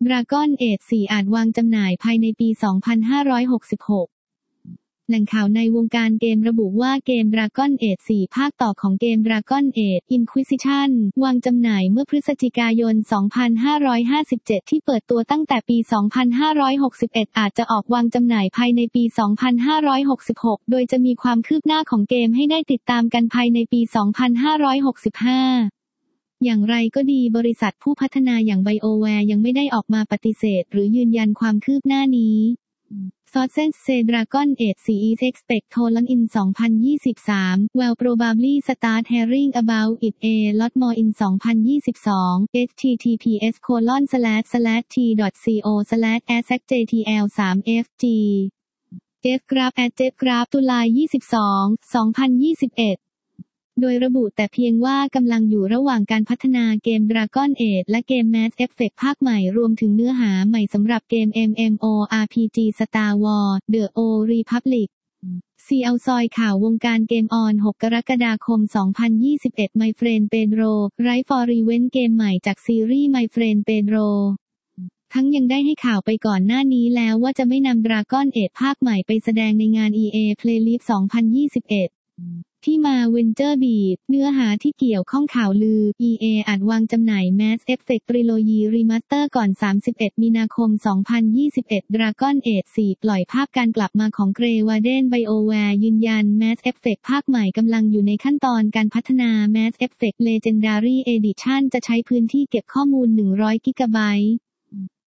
Dragon Age 4 อาจวางจำหน่ายภายในปี 2566 แหล่งข่าวในวงการเกมระบุว่าเกม Dragon Age 4 ภาคต่อของเกม Dragon Age Inquisition วางจำหน่ายเมื่อพฤศจิกายน 2557 ที่เปิดตัวตั้งแต่ปี 2561 อาจจะออกวางจำหน่ายภายในปี 2566 โดยจะมีความคืบหน้าของเกมให้ได้ติดตามกันภายในปี 2565 อย่างไรก็ดีบริษัทผู้พัฒนาอย่าง BioWare ยังไม่ได้ออกมาปฏิเสธหรือยืนยันความคืบหน้านี้Sources say Dragon Age 4 is expected to launch in 2023, will probably start hearing about it a lot more in 2022. https://t.co/asacjtl3fg fgraph @jfgraph ตุลา 22, 2021โดยระบุแต่เพียงว่ากำลังอยู่ระหว่างการพัฒนาเกม Dragon Age และเกม Mass Effect ภาคใหม่รวมถึงเนื้อหาใหม่สำหรับเกม MMORPG Star Wars The Old Republic ซีเอาซอยข่าววงการเกมออน 6 กรกฎาคม 2021 My Friend Pedro Right for Revenge เกมใหม่จากซีรีส์ My Friend Pedro ทั้งยังได้ให้ข่าวไปก่อนหน้านี้แล้วว่าจะไม่นำ Dragon Age ภาคใหม่ไปแสดงในงาน EA Play Live 2021ที่มา Venture Beat เนื้อหาที่เกี่ยวข้องข่าวลือ EA อาจวางจำหน่าย Mass Effect Trilogy Remaster ก่อน 31 มีนาคม 2021 Dragon Age 4 ปล่อยภาพการกลับมาของ Grey Warden BioWare ยืนยัน Mass Effect ภาคใหม่กำลังอยู่ในขั้นตอนการพัฒนา Mass Effect Legendary Edition จะใช้พื้นที่เก็บข้อมูล100 กิกะไบต์